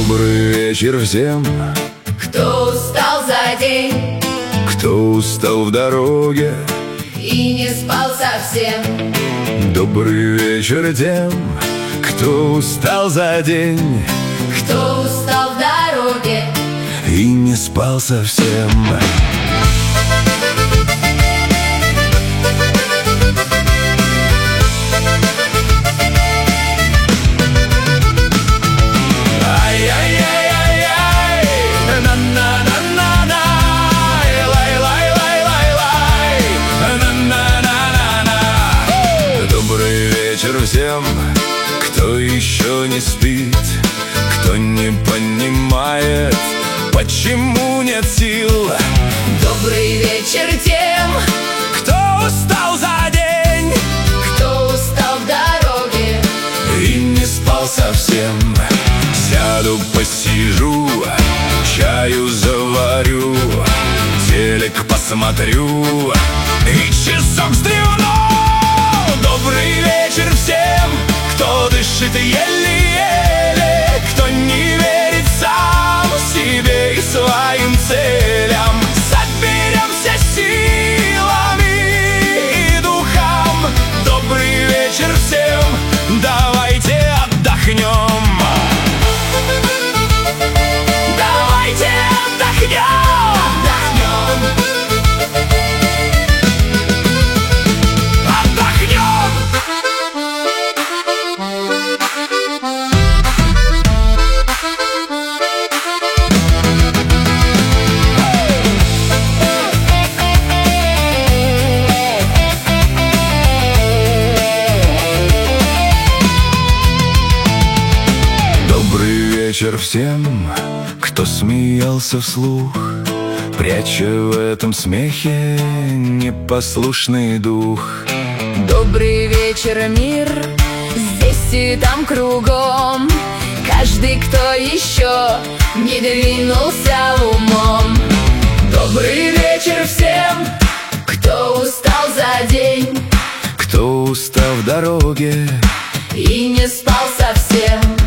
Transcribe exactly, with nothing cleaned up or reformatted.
Добрый вечер всем, кто устал за день, кто устал в дороге и не спал совсем. Добрый вечер тем, кто устал за день, кто устал в дороге и не спал совсем. Всем, кто еще не спит, кто не понимает, почему нет сил. Добрый вечер тем, кто устал за день, кто устал в дороге и не спал совсем. Сяду, посижу, чаю заварю, телек посмотрю и часок стрельну. Добрый вечер всем, кто дышит еле-еле, кто не верит сам себе и своим целям. Соберемся силами и духом. Добрый вечер всем, давайте отдохнем. Давайте отдохнем. Вечер всем, кто смеялся вслух, пряча в этом смехе непослушный дух. Добрый вечер, мир, здесь и там кругом, каждый, кто еще не двинулся умом. Добрый вечер всем, кто устал за день, кто устал в дороге и не спал совсем.